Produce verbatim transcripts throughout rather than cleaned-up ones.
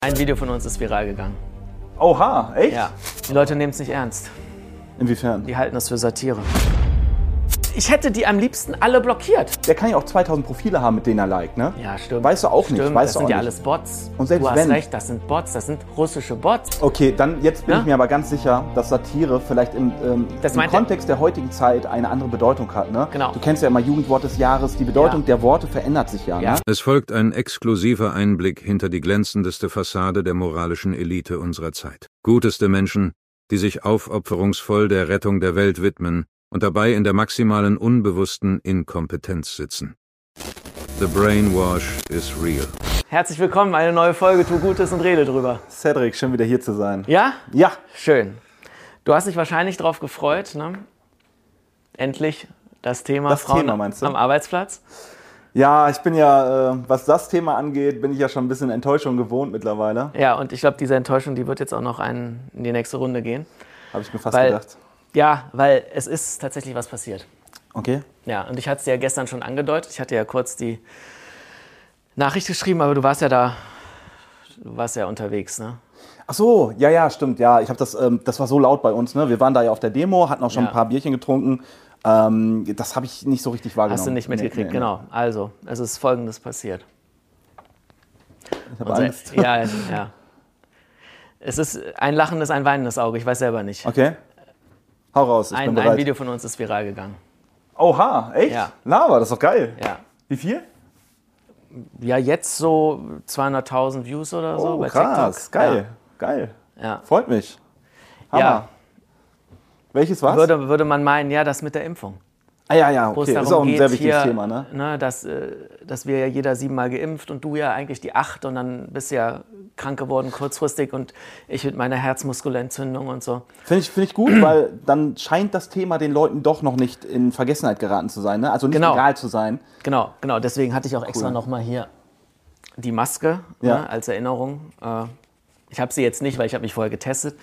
Ein Video von uns ist viral gegangen. Oha, echt? Ja. Die Leute nehmen es nicht ernst. Inwiefern? Die halten das für Satire. Ich hätte die am liebsten alle blockiert. Der kann ja auch zweitausend Profile haben, mit denen er liked, ne? Ja, stimmt. Weißt du auch nicht. Stimmt, Weißt das du sind auch ja nicht. alles Bots. Und selbst du hast wenn- recht, das sind Bots, das sind russische Bots. Okay, dann jetzt bin Ja? ich mir aber ganz sicher, dass Satire vielleicht im, ähm, Das im meint er- Kontext der heutigen Zeit eine andere Bedeutung hat, ne? Genau. Du kennst ja immer Jugendwort des Jahres, die Bedeutung Ja. der Worte verändert sich ja, Ja. ne? Es folgt ein exklusiver Einblick hinter die glänzendste Fassade der moralischen Elite unserer Zeit. Guteste Menschen, die sich aufopferungsvoll der Rettung der Welt widmen und dabei in der maximalen unbewussten Inkompetenz sitzen. The brainwash is real. Herzlich willkommen, eine neue Folge, tu Gutes und rede drüber. Cedric, schön wieder hier zu sein. Ja? Ja, Schön. Du hast dich wahrscheinlich darauf gefreut, ne? Endlich das Thema Das Frauen Thema, meinst du? am Arbeitsplatz. ja, ich bin ja, äh, was das Thema angeht, bin ich ja schon ein bisschen Enttäuschung gewohnt mittlerweile. Ja, und ich glaube, diese Enttäuschung, die wird jetzt auch noch ein, in die nächste Runde gehen. Habe ich mir fast Weil- gedacht. Ja, weil es ist tatsächlich was passiert. Okay. Ja, und ich hatte es dir ja gestern schon angedeutet. Ich hatte ja kurz die Nachricht geschrieben, aber du warst ja da, du warst ja unterwegs, ne? Ach so, ja, ja, stimmt, ja. Ich habe das, ähm, das war so laut bei uns, ne? Wir waren da ja auf der Demo, hatten auch schon Ja. ein paar Bierchen getrunken. Ähm, das habe ich nicht so richtig wahrgenommen. Hast du nicht mitgekriegt, Nee, nee, nee. genau. Also, es ist Folgendes passiert. Ich habe Unser- Angst. Ja, ja. Es ist ein lachendes, ein weinendes Auge, ich weiß selber nicht. Okay. Hau raus, ich bin Ein, bereit. ein Video von uns ist viral gegangen. Oha, echt? Ja. Lava, das ist doch geil. Ja. Wie viel? Ja, jetzt so zweihunderttausend Views oder so Oh, bei krass, TikTok. geil, geil. Ja. Ja. Freut mich. Hammer. Ja. Welches war's? Würde, würde man meinen, ja, das mit der Impfung. ah ja, ja, Wo es okay. darum Ist auch ein geht, sehr wichtiges hier, Thema, ne? ne, dass, äh, dass wir ja jeder siebenmal geimpft und du ja eigentlich die acht und dann bist du ja krank geworden kurzfristig und ich mit meiner Herzmuskelentzündung und so. Finde ich, find ich gut, weil dann scheint das Thema den Leuten doch noch nicht in Vergessenheit geraten zu sein, ne? Also nicht Genau. egal zu sein. Genau, genau. Deswegen hatte ich auch extra Cool. nochmal hier die Maske Ja. ne, als Erinnerung. Äh, ich habe sie jetzt nicht, weil ich habe mich vorher getestet.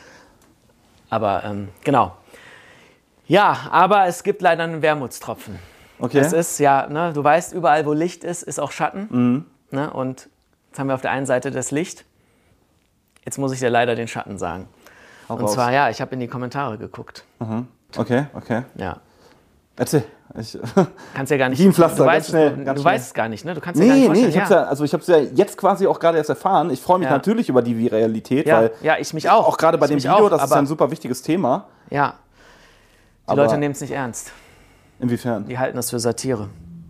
Aber ähm, genau. Ja, aber es gibt leider einen Wermutstropfen. Okay. Es ist ja, ne, du weißt, überall wo Licht ist, ist auch Schatten. Mhm. Ne, und jetzt haben wir auf der einen Seite das Licht. Jetzt muss ich dir leider den Schatten sagen. Hau Und raus. zwar, ja, ich habe in die Kommentare geguckt. Okay, okay. Ja. Erzähl. Ich, Kannst ja gar nicht. Wie ein Pflaster, du ganz weißt, schnell, Du, ganz du schnell. weißt es gar nicht, ne? Du kannst ja gar nee, nicht nee, vorstellen. ich hab's ja, also ich hab's ja jetzt quasi auch gerade erst erfahren. Ich freue mich Ja. natürlich über die Viralität, Ja, weil ja, ich mich auch. auch gerade bei Ich dem mich Video, auch, das ist aber- ein super wichtiges Thema. Ja. Die Aber- Leute nehmen es nicht ernst. Inwiefern? Die halten das für Satire.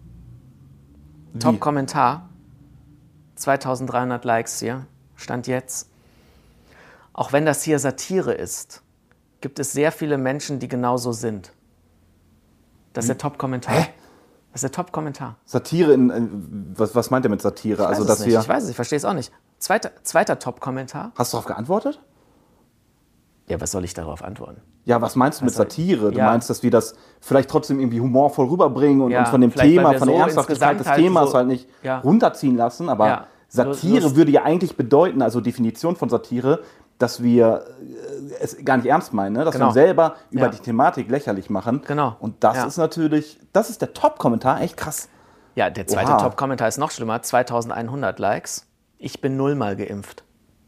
Wie? Top-Kommentar. zweitausenddreihundert Likes hier. Stand jetzt. Auch wenn das hier Satire ist, gibt es sehr viele Menschen, die genauso sind. Das ist der Top-Kommentar. Hä? Das ist der Top-Kommentar. Satire in, in was, was meint er mit Satire? Ich Also weiß dass es nicht. wir. Ich weiß es, ich verstehe es auch nicht. Zweiter, zweiter Top-Kommentar. Hast du darauf geantwortet? Ja, was soll ich darauf antworten? Ja, was meinst du mit soll- Satire? Du ja. meinst, dass wir das vielleicht trotzdem irgendwie humorvoll rüberbringen und Ja, uns von dem vielleicht, weil Thema, wir von der so Ernsthaftigkeit des insgesamt halt Themas so- halt nicht ja. runterziehen lassen. Aber Ja. Satire Lust- würde ja eigentlich bedeuten, also Definition von Satire, dass wir äh, es gar nicht ernst meinen, ne? Dass Genau. wir uns selber über Ja. die Thematik lächerlich machen. Genau. Und das Ja. ist natürlich, das ist der Top-Kommentar, echt krass. Ja, der zweite Oha. Top-Kommentar ist noch schlimmer. zweitausendeinhundert Likes. Ich bin nullmal geimpft.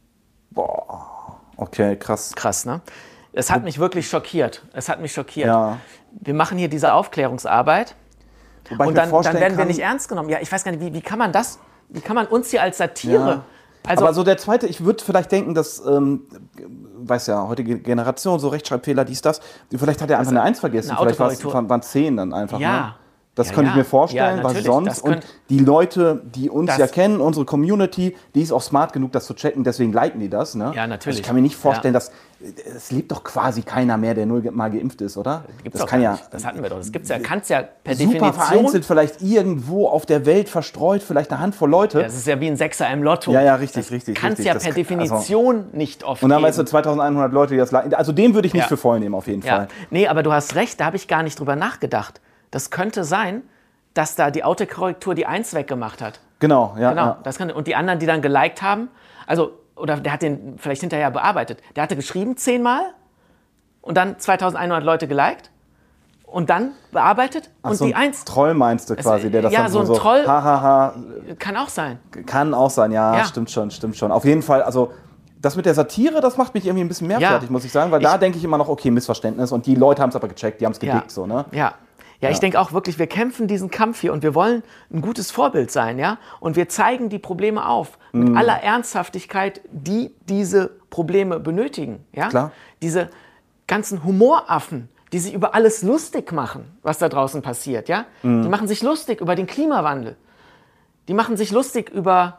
Boah, okay, krass. Krass, ne? Es hat mich wirklich schockiert. Es hat mich schockiert. Ja. Wir machen hier diese Aufklärungsarbeit Wobei ich und mir dann, dann vorstellen werden wir kann- nicht ernst genommen. Ja, ich weiß gar nicht, wie, wie kann man das, wie kann man uns hier als Satire... Ja. Also, aber so der zweite, ich würde vielleicht denken, dass, ähm, weiß ja, heutige Generation, so Rechtschreibfehler, dies, das, vielleicht hat er einfach eine Eins vergessen, eine vielleicht Autokorrektur. waren es zehn dann einfach. Ja. Ne? Das Ja, könnte ja. ich mir vorstellen, Ja, was natürlich, sonst. das Und könnt- die Leute, die uns Das- ja kennen, unsere Community, die ist auch smart genug, das zu checken, deswegen liken die das. Ne? Ja, natürlich. Also ich kann mir nicht vorstellen, Ja. dass, es lebt doch quasi keiner mehr, der null mal geimpft ist, oder? gibt's das doch kann gar ja nicht. Das hatten wir doch. Das gibt's ja, kannst ja per super Definition... vereinzelt vielleicht irgendwo auf der Welt verstreut, vielleicht eine Handvoll Leute. Das ist ja wie ein Sechser im Lotto. Ja, ja, richtig, das richtig, Kannst richtig. ja Das per kann- Definition nicht oft Und dann geben. weißt du, zweitausendeinhundert Leute, die das liken. Also den würde ich nicht Ja. für voll nehmen, auf jeden Ja. Fall. Nee, aber du hast recht, da habe ich gar nicht drüber nachgedacht. Das könnte sein, dass da die Autokorrektur die Eins weggemacht hat. Genau, ja. Genau, ja. das kann, und die anderen, die dann geliked haben, also, oder der hat den vielleicht hinterher bearbeitet. Der hatte geschrieben zehnmal und dann zweitausendeinhundert Leute geliked und dann bearbeitet Ach, und so die ein eins. Troll meinst du quasi, der das ja, dann so so, ein so Troll ha, ha, ha, kann auch sein. kann auch sein, ja, Ja. stimmt schon, stimmt schon. Auf jeden Fall, also das mit der Satire, das macht mich irgendwie ein bisschen mehr Ja. fertig, muss ich sagen, weil da Ich- denke ich immer noch, okay, Missverständnis und die Leute haben es aber gecheckt, die haben es gedickt, Ja. so, ne? Ja. Ja, ich denke auch wirklich, wir kämpfen diesen Kampf hier und wir wollen ein gutes Vorbild sein, ja? Und wir zeigen die Probleme auf mit Mhm. aller Ernsthaftigkeit, die diese Probleme benötigen, ja? Klar. Diese ganzen Humoraffen, die sich über alles lustig machen, was da draußen passiert, ja? Mhm. Die machen sich lustig über den Klimawandel. Die machen sich lustig über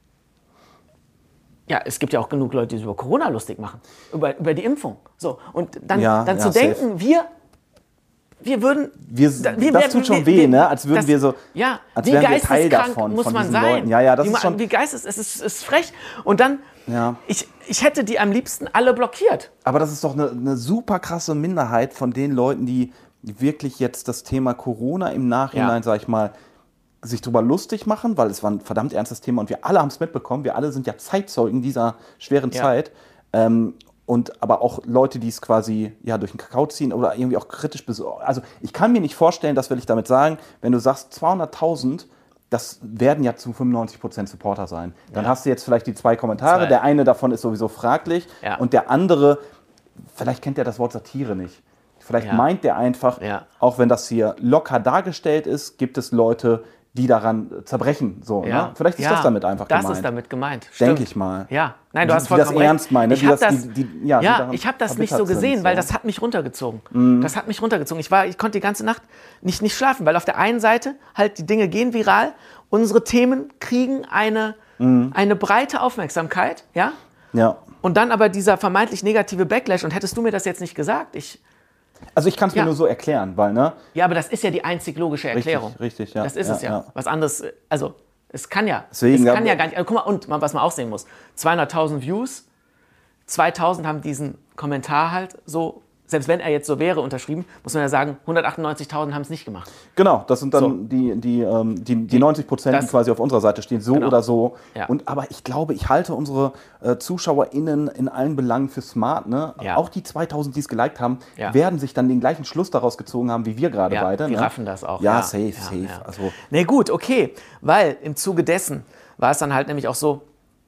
Ja, es gibt ja auch genug Leute, die sich über Corona lustig machen, über, über die Impfung. So, und dann, Ja, dann ja, zu safe. denken, wir, wir würden... Wir, da- das tut schon weh, ne? Als würden das- wir so, Ja, als wie wären wir Teil geisteskrank davon, muss von man diesen sein. Leuten. Ja, ja, das wie, ist man- schon- Wie geistes, es ist, ist frech. Und dann, Ja. ich, ich hätte die am liebsten alle blockiert. Aber das ist doch eine, eine super krasse Minderheit von den Leuten, die wirklich jetzt das Thema Corona im Nachhinein, Ja. sag ich mal, sich drüber lustig machen, weil es war ein verdammt ernstes Thema und wir alle haben es mitbekommen. Wir alle sind ja Zeitzeugen dieser schweren Ja. Zeit. Ähm, und aber auch Leute, die es quasi ja, durch den Kakao ziehen oder irgendwie auch kritisch besorgen. Also ich kann mir nicht vorstellen, das will ich damit sagen, wenn du sagst zweihunderttausend, das werden ja zu fünfundneunzig Prozent Supporter sein. Dann Ja. hast du jetzt vielleicht die zwei Kommentare. Zwei. Der eine davon ist sowieso fraglich Ja. und der andere, vielleicht kennt er das Wort Satire nicht. Vielleicht Ja. meint der einfach, Ja. auch wenn das hier locker dargestellt ist, gibt es Leute, die daran zerbrechen. So, ne? Vielleicht ist Ja, das damit einfach das gemeint. ist damit gemeint. Denke Stimmt. ich mal. Ja, nein, du Die- hast die das vollkommen ernst recht. meinen, ne? Ich Die habe das- das, die- die- ja, die ja, daran ich habe das nicht so verbittert gesehen, sind, weil so. das hat mich runtergezogen. Das hat mich runtergezogen. Ich war, ich konnte die ganze Nacht nicht, nicht schlafen, weil auf der einen Seite halt die Dinge gehen viral, unsere Themen kriegen eine, eine breite Aufmerksamkeit, ja, Ja. und dann aber dieser vermeintlich negative Backlash. Und hättest du mir das jetzt nicht gesagt, ich Also ich kann es mir Ja. nur so erklären, weil, ne? Ja, aber das ist ja die einzig logische Erklärung. richtig, ja, Das ist ja, es ja. ja. Was anderes, äh, also es kann ja. Deswegen, es kann aber- ja gar nicht. Also, guck mal, und mal, was man auch sehen muss: zweihunderttausend Views, zweitausend haben diesen Kommentar halt so, selbst wenn er jetzt so wäre, unterschrieben, muss man ja sagen, hundertachtundneunzigtausend haben es nicht gemacht. Genau, das sind dann So. die, die, ähm, die, die neunzig Prozent, die das- quasi auf unserer Seite stehen, so Genau. oder so. Ja. Und, aber ich glaube, ich halte unsere äh, ZuschauerInnen in allen Belangen für smart. Ne? Ja. Auch die zweitausend, die es geliked haben, Ja. werden sich dann den gleichen Schluss daraus gezogen haben, wie wir gerade Ja, beide. die ne? raffen das auch. Ja, Ja, safe, ja, safe. ja. Also, Nee, gut, okay. Weil im Zuge dessen war es dann halt nämlich auch so,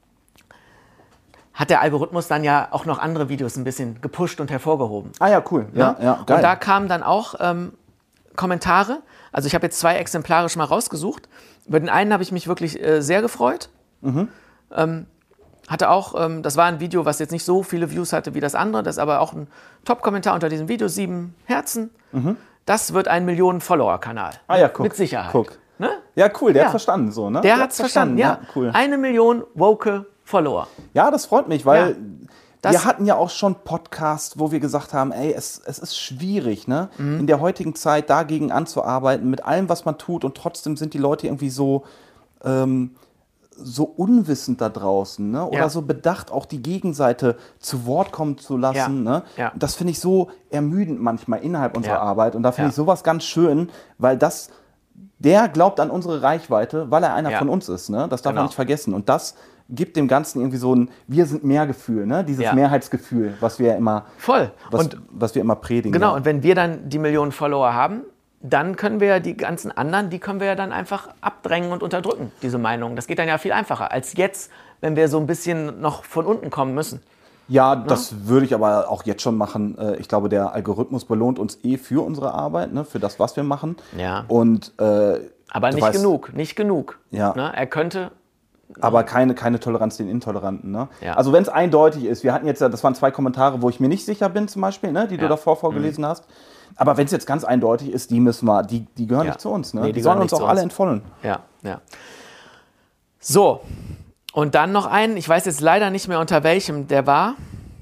hat der Algorithmus dann ja auch noch andere Videos ein bisschen gepusht und hervorgehoben. ah ja, cool. Ja, Ne? ja, geil. Und da kamen dann auch ähm, Kommentare. Also ich habe jetzt zwei exemplarisch mal rausgesucht. Über den einen habe ich mich wirklich äh, sehr gefreut. Mhm. Ähm, hatte auch, ähm, das war ein Video, was jetzt nicht so viele Views hatte wie das andere. Das ist aber auch ein Top-Kommentar unter diesem Video. Sieben Herzen. Das wird ein Millionen-Follower-Kanal. Mhm. Ah ja, guck. Mit Sicherheit. Guck. Ne? Ja, cool, der Ja. hat verstanden so, ne? Der hat es verstanden, ja. cool. Eine Million woke Follower. Ja, das freut mich, weil Ja, das- wir hatten ja auch schon Podcasts, wo wir gesagt haben, ey, es, es ist schwierig, ne? Mhm. In der heutigen Zeit dagegen anzuarbeiten, mit allem, was man tut und trotzdem sind die Leute irgendwie so, ähm, so unwissend da draußen, ne? Oder Ja. so bedacht, auch die Gegenseite zu Wort kommen zu lassen, Ja. ne? Ja. Das finde ich so ermüdend manchmal innerhalb unserer Ja. Arbeit und da finde Ja. ich sowas ganz schön, weil das, der glaubt an unsere Reichweite, weil er einer Ja. von uns ist, ne? Das darf Genau. man nicht vergessen und das gibt dem Ganzen irgendwie so ein Wir sind mehr Gefühl, ne? Dieses Ja. Mehrheitsgefühl, was wir ja immer, Voll. was, Und was wir immer predigen. genau, ja. und wenn wir dann die Millionen Follower haben, dann können wir ja die ganzen anderen, die können wir ja dann einfach abdrängen und unterdrücken, diese Meinungen. Das geht dann ja viel einfacher, als jetzt, wenn wir so ein bisschen noch von unten kommen müssen. Ja, das würde ich aber auch jetzt schon machen. Äh, Ich glaube, der Algorithmus belohnt uns eh für unsere Arbeit, ne? Für das, was wir machen. Ja. Und, äh, Aber du nicht weißt- genug, nicht genug. Ja. Ne? Er könnte, Aber keine, keine Toleranz den Intoleranten. Ne? Ja. Also wenn es eindeutig ist, wir hatten jetzt, ja- das waren zwei Kommentare, wo ich mir nicht sicher bin zum Beispiel, ne? Die du Ja. davor vorgelesen hast. Aber wenn es jetzt ganz eindeutig ist, die müssen wir, die, die gehören Ja. nicht zu uns. Ne? Nee, die, die sollen gehören uns nicht auch zu alle uns. entfolgen. ja, ja. So, und dann noch einen, ich weiß jetzt leider nicht mehr unter welchem der war.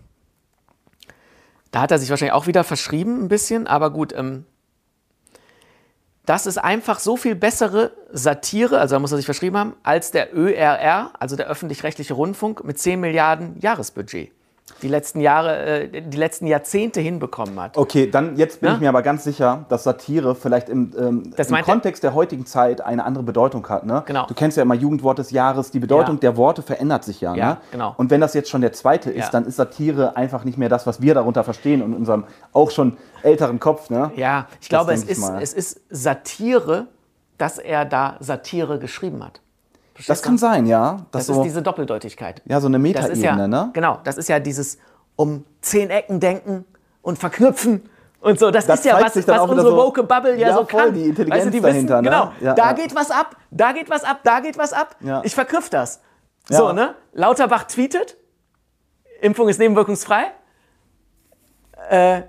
Da hat er sich wahrscheinlich auch wieder verschrieben ein bisschen, aber gut, ähm, das ist einfach so viel bessere Satire, also da muss er sich verschrieben haben, als der Ö R R, also der öffentlich-rechtliche Rundfunk mit zehn Milliarden Jahresbudget. die letzten Jahre, äh, die letzten Jahrzehnte hinbekommen hat. Okay, dann jetzt bin Ja? ich mir aber ganz sicher, dass Satire vielleicht im, ähm, Das im meint er- Kontext der heutigen Zeit eine andere Bedeutung hat. Ne? Genau. Du kennst ja immer Jugendwort des Jahres, die Bedeutung Ja. der Worte verändert sich ja. Ja, ne? genau. Und wenn das jetzt schon der zweite ist, Ja. dann ist Satire einfach nicht mehr das, was wir darunter verstehen in unserem auch schon älteren Kopf. Ne? Ja, ich glaube, es denk ich ist, mal. es ist Satire, dass er da Satire geschrieben hat. Das Verstehst kann du? sein, ja. Das so, ist diese Doppeldeutigkeit. ja, so eine Das ist ja, Metaebene, ne? Genau, das ist ja dieses um zehn Ecken denken und verknüpfen und so. Das, Das ist ja zeigt was, sich dann was auch wieder unsere so- woke Bubble ja, Ja, so voll, kann. die Intelligenz weißt du, die dahinter, wissen, ne? Genau, Ja, da ja. geht was ab, da geht was ab, da geht was ab. Ja. Ich verknüpfe das. Ja. So, ne? Lauterbach tweetet, Impfung ist nebenwirkungsfrei. Äh,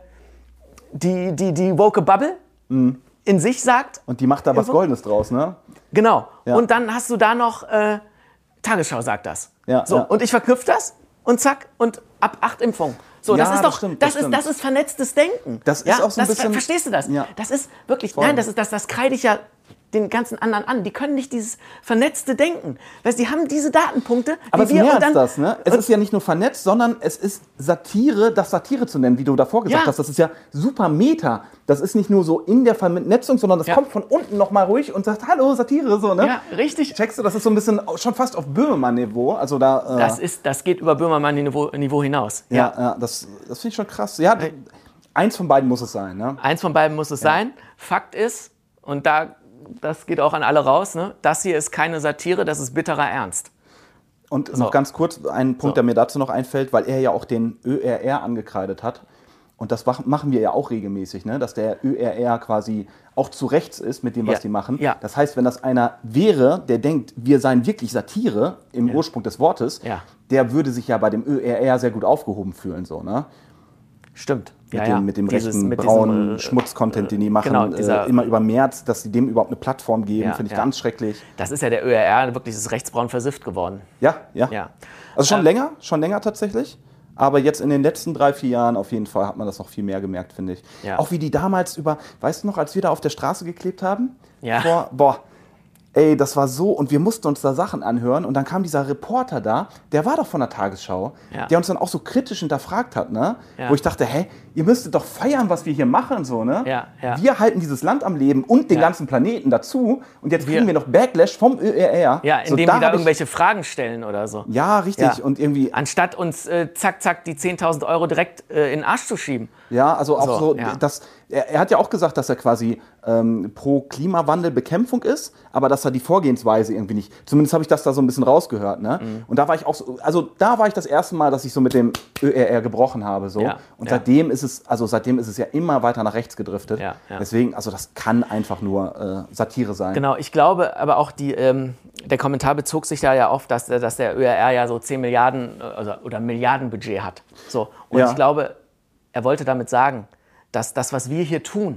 die, die, die woke Bubble Mhm. in sich sagt, Und die macht da was Info? Goldenes draus, ne? genau. Ja. Und dann hast du da noch äh, Tagesschau sagt das. Ja, so, ja. und ich verknüpfe das und zack, und ab acht Impfungen. So, Ja, das ist das doch, stimmt, das, das ist, das stimmt. ist vernetztes Denken. Das ist ja? auch so ein das, bisschen- Verstehst du das? Ja. Das ist wirklich, Voll. nein, das, ist, das, das kreide ich ja den ganzen anderen an. Die können nicht dieses vernetzte Denken. Weißt, die haben diese Datenpunkte, Aber wie es ist wir mehr und als dann, das, ne? Es ist ja nicht nur vernetzt, sondern es ist Satire, das Satire zu nennen, wie du davor gesagt Ja. hast. Das ist ja super Meta. Das ist nicht nur so in der Vernetzung, sondern das Ja. kommt von unten nochmal ruhig und sagt, hallo, Satire, so, ne? Ja, richtig. Checkst du, das ist so ein bisschen schon fast auf Böhmermann-Niveau. Also da, äh, Das, ist, das geht über Böhmermann-Niveau Niveau hinaus. ja, ja, das, das finde ich schon krass. Ja, eins von beiden muss es sein, ne? Eins von beiden muss es sein. Fakt ist, und da, das geht auch an alle raus, ne? Das hier ist keine Satire, das ist bitterer Ernst. Und noch ganz kurz ein Punkt, So. der mir dazu noch einfällt, weil er ja auch den Ö R R angekreidet hat. Und das mach- machen wir ja auch regelmäßig, ne? Dass der Ö R R quasi auch zu rechts ist mit dem, was Ja. die machen. Ja. Das heißt, wenn das einer wäre, der denkt, wir seien wirklich Satire im Ursprung des Wortes, Ja. der würde sich ja bei dem Ö R R sehr gut aufgehoben fühlen. So, ne? Stimmt. Mit, ja, dem, ja. mit dem Dieses- rechten, mit braunen diesem, äh, Schmutz-Content, den die machen, genau, dieser- äh, immer über März, dass sie dem überhaupt eine Plattform geben, Ja, finde ich ja. ganz schrecklich. Das ist ja der Ö R R, wirklich ist rechtsbraun versifft geworden. Ja, ja. Ja. Also schon Ähm, länger, schon länger tatsächlich. Aber jetzt in den letzten drei, vier Jahren auf jeden Fall hat man das noch viel mehr gemerkt, finde ich. Ja. Auch wie die damals über, weißt du noch, als wir da auf der Straße geklebt haben? Ja. Vor, boah, ey, das war so, und wir mussten uns da Sachen anhören und dann kam dieser Reporter da, der war doch von der Tagesschau, Ja. der uns dann auch so kritisch hinterfragt hat, ne? Ja. Wo ich dachte, hä, ihr müsstet doch feiern, was wir hier machen, so, ne? Ja, ja. Wir halten dieses Land am Leben und den Ja. ganzen Planeten dazu und jetzt Wir- kriegen wir noch Backlash vom Ö R R. Ja, So, indem die da hab ich- irgendwelche Fragen stellen oder so. Ja, richtig. Ja. Und irgendwie, Anstatt uns äh, zack, zack die zehntausend Euro direkt äh, in den Arsch zu schieben. ja, also auch So, so, ja. dass, er, er hat ja auch gesagt, dass er quasi ähm, pro Klimawandelbekämpfung ist, aber dass er die Vorgehensweise irgendwie nicht, zumindest habe ich das da so ein bisschen rausgehört, ne? Mhm. Und da war ich auch so, also da war ich das erste Mal, dass ich so mit dem Ö R R gebrochen habe, so. Ja, Und ja. seitdem ist es, also seitdem ist es ja immer weiter nach rechts gedriftet. Ja, ja. Deswegen, also das kann einfach nur äh, Satire sein. Genau, ich glaube aber auch, die, ähm, der Kommentar bezog sich da ja auf, dass, der- dass der Ö R R ja so zehn Milliarden äh, also, oder Milliardenbudget hat. So. Und Ja. ich glaube, er wollte damit sagen, dass das, was wir hier tun,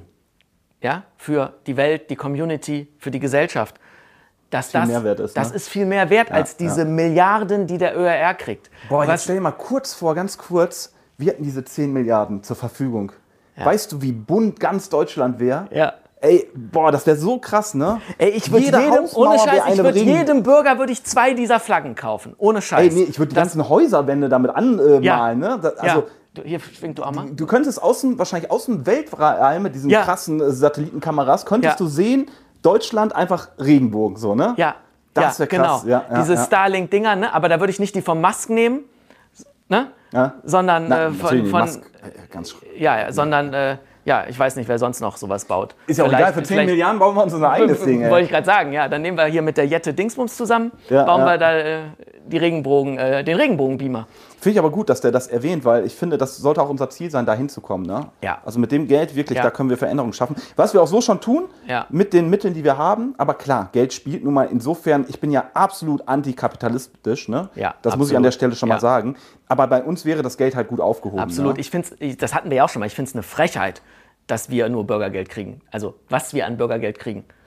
ja, für die Welt, die Community, für die Gesellschaft, dass Viel das, mehr wert ist, das ne? ist viel mehr wert als diese ja. Milliarden, die der Ö R R kriegt. Boah, jetzt Was- stell dir mal kurz vor, ganz kurz, wir hätten diese zehn Milliarden zur Verfügung. Ja. Weißt du, wie bunt ganz Deutschland wäre? Ja. Ey, boah, das wäre so krass, ne? Ey, ich würde Jede jedem, Hausmauer ohne wär Scheiß, ich eine würde Ring. jedem Bürger würde ich zwei dieser Flaggen kaufen. Ohne Scheiß. Ey, nee, ich würde die Das- ganzen Häuserwände damit anmalen, äh, Ja. malen, ne? Da, also, ja. Du, hier schwingt du auch mal. du könntest aus dem, wahrscheinlich aus dem Weltraum mit diesen Ja. krassen äh, Satellitenkameras, könntest Ja. du sehen, Deutschland einfach Regenbogen, so, ne? Ja, Das ja, wär krass. genau. Ja, ja, Diese ja. Starlink-Dinger, ne? Aber da würde ich nicht die vom Musk nehmen, ne? Ja. Sondern Na, äh, natürlich von, nicht, von Musk, äh, ganz sch- ja, ja, sondern äh, ja, ich weiß nicht, wer sonst noch sowas baut. Ist ja auch Vielleicht- egal, für zehn vielleicht- Milliarden bauen wir uns unser eigenes Ding, ey. Wollte ich gerade sagen, ja, dann nehmen wir hier mit der Jette Dingsbums zusammen, Ja, bauen ja. wir da äh, die Regenbogen, äh, den Regenbogenbeamer. Finde ich aber gut, dass der das erwähnt, weil ich finde, das sollte auch unser Ziel sein, da hinzukommen. Ne? Ja. Also mit dem Geld wirklich, Ja. da können wir Veränderungen schaffen. Was wir auch so schon tun, Ja. mit den Mitteln, die wir haben. Aber klar, Geld spielt nun mal insofern, ich bin ja absolut antikapitalistisch. Ne? Ja, das muss ich absolut. an der Stelle schon Ja. mal sagen. Aber bei uns wäre das Geld halt gut aufgehoben. Absolut. Ne? Ich finde das hatten wir ja auch schon mal, ich finde es eine Frechheit, dass wir nur Bürgergeld kriegen. Also, was wir an Bürgergeld kriegen.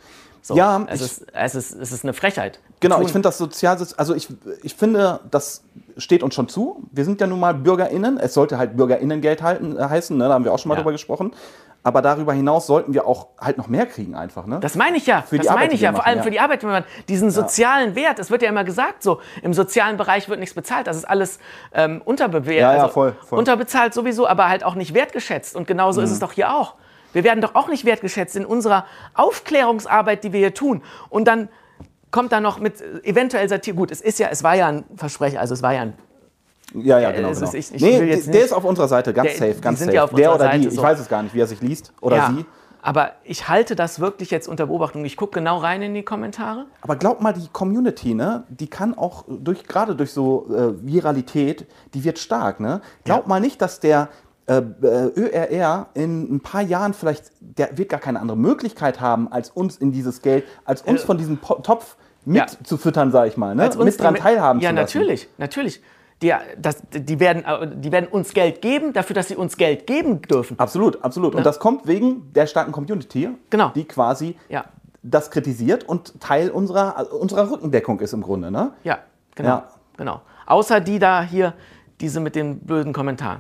So, Ja, es, ich- ist, es, ist, es ist eine Frechheit. Genau, Tun- ich finde das sozial, also ich, ich finde, das steht uns schon zu. Wir sind ja nun mal BürgerInnen. Es sollte halt BürgerInnengeld halten, äh, heißen, ne? Da haben wir auch schon mal Ja. drüber gesprochen. Aber darüber hinaus sollten wir auch halt noch mehr kriegen einfach, ne? Das meine ich ja, Für die das Arbeit, meine die ich wir ja, vor machen, allem ja. für die Arbeit, wenn man diesen sozialen Wert, es wird ja immer gesagt, so im sozialen Bereich wird nichts bezahlt, das ist alles ähm, unterbewertet, Ja, ja, also voll, voll. unterbezahlt sowieso, aber halt auch nicht wertgeschätzt und genauso ist es doch hier auch. Wir werden doch auch nicht wertgeschätzt in unserer Aufklärungsarbeit, die wir hier tun und dann kommt da noch mit äh, eventuell Satire, gut, es ist ja, es war ja ein Versprechen, also es war ja ein Ja, ja, Äh, genau. es genau. ist- ich- ich nee, will jetzt der nicht- ist auf unserer Seite, ganz Der- safe, die ganz sind safe. ja auf der unserer oder die, Seite ich so. weiß es gar nicht, wie er sich liest oder ja, sie. aber ich halte das wirklich jetzt unter Beobachtung. Ich gucke genau rein in die Kommentare. Aber glaub mal, die Community, ne, die kann auch durch, gerade durch so äh, Viralität, die wird stark, ne? Glaub Ja. mal nicht, dass der äh, Ö R R in ein paar Jahren vielleicht, der wird gar keine andere Möglichkeit haben, als uns in dieses Geld, als uns Äh, von diesem Po- Topf mit ja. zu füttern, sag ich mal, ne? Als uns mit dran die- teilhaben Ja, zu lassen. natürlich, natürlich. Die, das, die, werden, äh, die werden uns Geld geben, dafür, dass sie uns Geld geben dürfen. Absolut, absolut. Und das kommt wegen der starken Community, Genau. die quasi Ja. das kritisiert und Teil unserer, also unserer Rückendeckung ist im Grunde, ne? Ja, genau. Ja. genau. Außer die da hier, diese mit den blöden Kommentaren.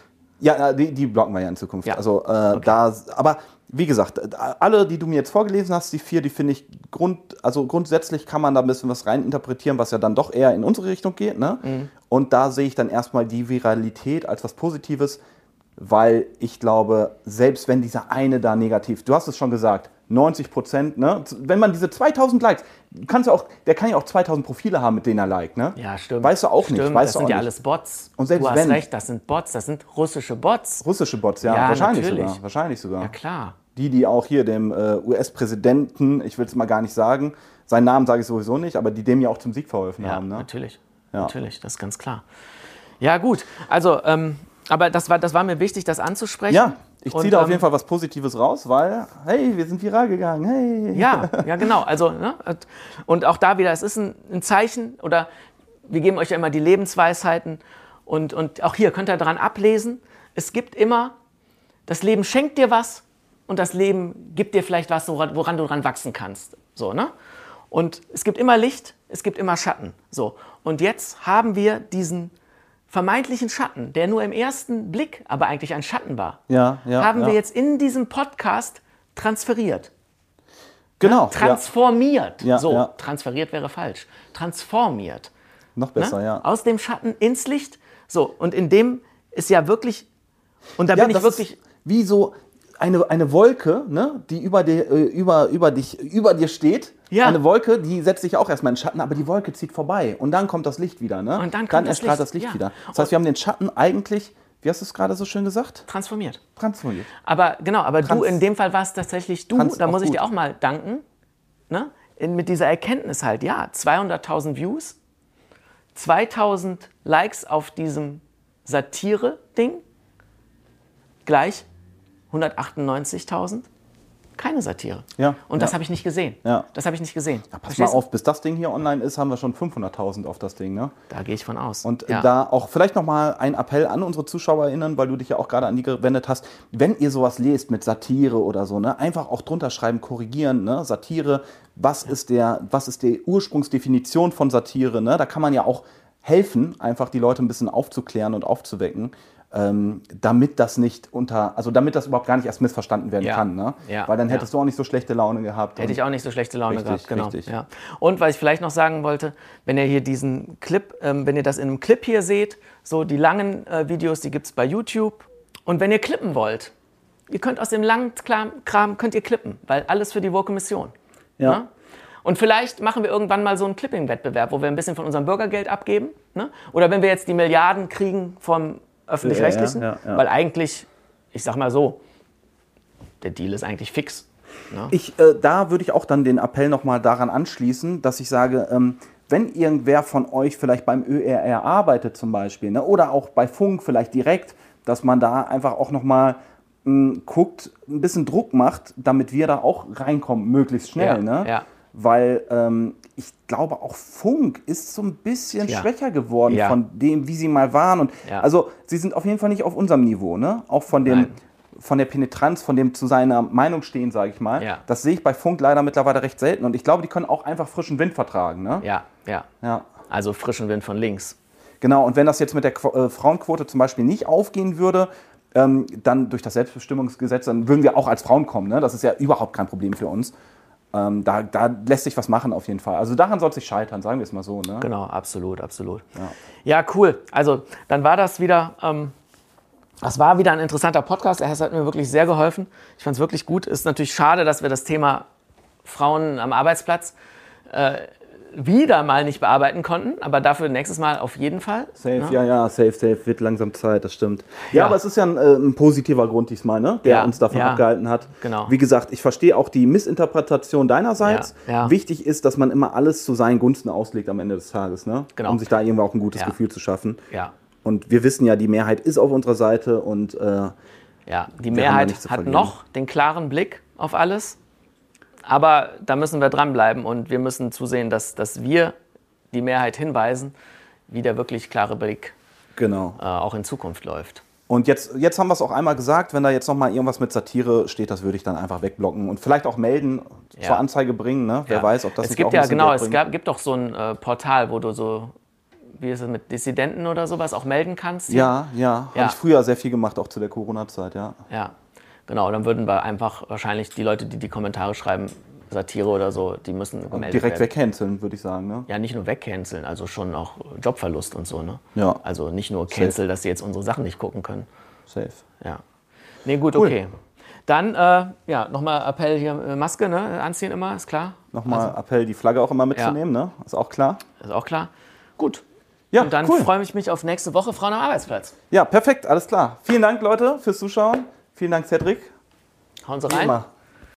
Ja, die, die blocken wir ja in Zukunft. Ja. Also äh, da, aber wie gesagt, alle, die du mir jetzt vorgelesen hast, die vier, die finde ich grund, also grundsätzlich kann man da ein bisschen was reininterpretieren, was ja dann doch eher in unsere Richtung geht, ne? Mhm. Und da sehe ich dann erstmal die Viralität als was Positives, weil ich glaube, selbst wenn dieser eine da negativ, du hast es schon gesagt, neunzig Prozent, ne? Wenn man diese zweitausend Likes, kannst du auch, der kann ja auch zweitausend Profile haben, mit denen er liked, ne? Ja, stimmt. Weißt du auch stimmt, nicht, weißt das du sind auch ja nicht. alles Bots. Und selbst du hast wenn- recht, das sind Bots, das sind russische Bots. Russische Bots, ja, Ja, wahrscheinlich natürlich. sogar, wahrscheinlich sogar. Ja, klar. Die, die auch hier dem äh, U S-Präsidenten, ich will es mal gar nicht sagen, seinen Namen sage ich sowieso nicht, aber die dem ja auch zum Sieg verholfen Ja, haben. Ne? natürlich. Ja. Natürlich, das ist ganz klar. Ja, gut. Also, ähm, aber das war, das war mir wichtig, das anzusprechen. Ja, ich ziehe Und, da auf ähm, jeden Fall was Positives raus, weil, hey, wir sind viral gegangen, hey. Ja, ja, genau. Also, ne? Und auch da wieder, es ist ein, ein Zeichen oder wir geben euch ja immer die Lebensweisheiten und, und auch hier könnt ihr daran ablesen. Es gibt immer, das Leben schenkt dir was und das Leben gibt dir vielleicht was, woran, woran du dran wachsen kannst. So, ne? Und es gibt immer Licht, es gibt immer Schatten. So. Und jetzt haben wir diesen vermeintlichen Schatten, der nur im ersten Blick aber eigentlich ein Schatten war, Ja, ja, haben ja. wir jetzt in diesem Podcast transferiert. Genau, Transformiert. Ja, so, ja. transferiert wäre falsch. Transformiert. ja. Noch besser, Ne? ja. Aus dem Schatten ins Licht. So, und in dem ist ja wirklich, und da Ja, bin ich das wirklich, ist wie so eine, eine Wolke, ne, die über, dir, äh, über, über, dich, über dir steht. Ja. Eine Wolke, die setzt sich auch erstmal in den Schatten, aber die Wolke zieht vorbei. Und dann kommt das Licht wieder. Ne? Und dann kommt dann das erstrahlt Licht, das Licht ja. wieder. Das heißt, wir haben den Schatten eigentlich, wie hast du es gerade so schön gesagt? transformiert. Transformiert. Aber genau, aber Trans- du, in dem Fall war es tatsächlich du, Trans da auch muss ich gut. dir auch mal danken, ne? In, mit dieser Erkenntnis halt, ja, zweihunderttausend Views, zweitausend Likes auf diesem Satire-Ding, gleich hundertachtundneunzigtausend, keine Satire. Ja, Und das ja. habe ich nicht gesehen. Ja. Das habe ich nicht gesehen. Ja, pass Verstehst mal du? auf, bis das Ding hier online ist, haben wir schon fünfhunderttausend auf das Ding. Ne? Da gehe ich von aus. Und ja. da auch vielleicht nochmal ein Appell an unsere ZuschauerInnen, weil du dich ja auch gerade an die gewendet hast. Wenn ihr sowas lest mit Satire oder so, ne, einfach auch drunter schreiben, korrigieren. Ne? Satire, was, ja. ist der, was ist die Ursprungsdefinition von Satire? Ne? Da kann man ja auch helfen, einfach die Leute ein bisschen aufzuklären und aufzuwecken. Ähm, damit das nicht unter, also damit das überhaupt gar nicht erst missverstanden werden Ja. kann. Ne? Ja. Weil dann Ja. hättest du auch nicht so schlechte Laune gehabt. Hätte ich auch nicht so schlechte Laune Richtig, gehabt. Genau. richtig. Ja. Und was ich vielleicht noch sagen wollte, wenn ihr hier diesen Clip, ähm, wenn ihr das in einem Clip hier seht, so die langen äh, Videos, die gibt es bei YouTube. Und wenn ihr klippen wollt, ihr könnt aus dem langen Kram, Kram könnt ihr klippen, weil alles für die Woke Mission. Ja. Ne? Und vielleicht machen wir irgendwann mal so einen Clipping-Wettbewerb, wo wir ein bisschen von unserem Bürgergeld abgeben. Ne? Oder wenn wir jetzt die Milliarden kriegen vom Öffentlich-Rechtlichen, Ja, ja, ja. weil eigentlich, ich sag mal so, der Deal ist eigentlich fix. Ne? Ich, äh, da würde ich auch dann den Appell nochmal daran anschließen, dass ich sage, ähm, wenn irgendwer von euch vielleicht beim Ö R R arbeitet zum Beispiel, ne, oder auch bei Funk vielleicht direkt, dass man da einfach auch nochmal guckt, ein bisschen Druck macht, damit wir da auch reinkommen, möglichst schnell. Ja, ne? ja. Weil ähm, ich glaube, auch Funk ist so ein bisschen Ja. schwächer geworden Ja. von dem, wie sie mal waren. Und Ja. also sie sind auf jeden Fall nicht auf unserem Niveau, ne? Auch von dem, Nein. von der Penetranz, von dem zu seiner Meinung stehen, sage ich mal, Ja. das sehe ich bei Funk leider mittlerweile recht selten. Und ich glaube, die können auch einfach frischen Wind vertragen. Ne? Ja, ja. Ja. Also frischen Wind von links. Genau, und wenn das jetzt mit der Qu- äh, Frauenquote zum Beispiel nicht aufgehen würde, ähm, dann durch das Selbstbestimmungsgesetz, dann würden wir auch als Frauen kommen. Ne? Das ist ja überhaupt kein Problem für uns. Ähm, da, da lässt sich was machen auf jeden Fall. Also daran soll es sich scheitern, sagen wir es mal so. Ne? Genau, absolut, absolut. Ja. Ja, cool. Also dann war das wieder, ähm, das war wieder ein interessanter Podcast. Er hat mir wirklich sehr geholfen. Ich fand es wirklich gut. Ist natürlich schade, dass wir das Thema Frauen am Arbeitsplatz äh, wieder mal nicht bearbeiten konnten, aber dafür nächstes Mal auf jeden Fall. Safe, ne? ja, ja, safe, safe, wird langsam Zeit, das stimmt. Ja, Ja. aber es ist ja ein, äh, ein positiver Grund diesmal, ne, der Ja, uns davon ja, abgehalten hat. genau. Wie gesagt, ich verstehe auch die Missinterpretation deinerseits. Ja, ja. Wichtig ist, dass man immer alles zu seinen Gunsten auslegt am Ende des Tages, ne, Genau. um sich da irgendwo auch ein gutes Ja. Gefühl zu schaffen. Ja, Und wir wissen ja, die Mehrheit ist auf unserer Seite und äh, ja. Die Wir haben da Mehrheit nichts zu hat verlieren. noch den klaren Blick auf alles, aber da müssen wir dranbleiben und wir müssen zusehen, dass, dass wir die Mehrheit hinweisen, wie der wirklich klare Blick genau. äh, auch in Zukunft läuft. Und jetzt, jetzt haben wir es auch einmal gesagt, wenn da jetzt nochmal irgendwas mit Satire steht, das würde ich dann einfach wegblocken und vielleicht auch melden, Ja. zur Anzeige bringen, ne? Wer Ja. weiß, ob das es nicht gibt auch ein ja bisschen genau, Geld es bringt. gab, gibt doch so ein äh, Portal, wo du so, wie ist es mit Dissidenten oder sowas, auch melden kannst. hier. Ja, ja, Ja. habe ich früher sehr viel gemacht, auch zu der Corona-Zeit, ja. Ja, genau. Dann würden wir einfach wahrscheinlich die Leute, die die Kommentare schreiben, Satire oder so, die müssen gemeldet Direkt werden. wegcanceln, würde ich sagen, ne? Ja, nicht nur wegcanceln, also schon auch Jobverlust und so, ne? Ja. Also nicht nur cancel, dass sie jetzt unsere Sachen nicht gucken können. Safe. Ja. Nee, gut, Cool. okay. Dann, äh, ja, nochmal Appell hier, äh, Maske, ne? Anziehen immer, ist klar. Nochmal Appell, die Flagge auch immer mitzunehmen, ne? Ist auch klar. Ist auch klar. Gut. Ja, Und dann cool. freue ich mich auf nächste Woche Frauen am Arbeitsplatz. Ja, perfekt, alles klar. Vielen Dank, Leute, fürs Zuschauen. Vielen Dank, Cedric. Hauen Sie Wie rein. immer.